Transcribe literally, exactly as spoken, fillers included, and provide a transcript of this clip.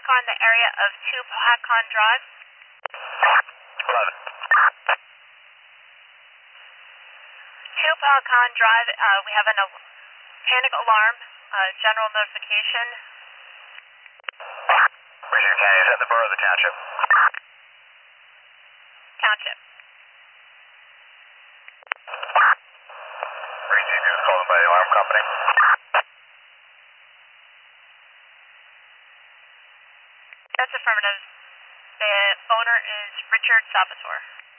on the area of two Pahakon Drive. eleven. two Pahakon Drive, uh, we have a al panic alarm, uh, general notification. Richard County, is that the borough of the township? Township. Richard, you was called by the alarm company. That's affirmative. The owner is Richard Salvatore.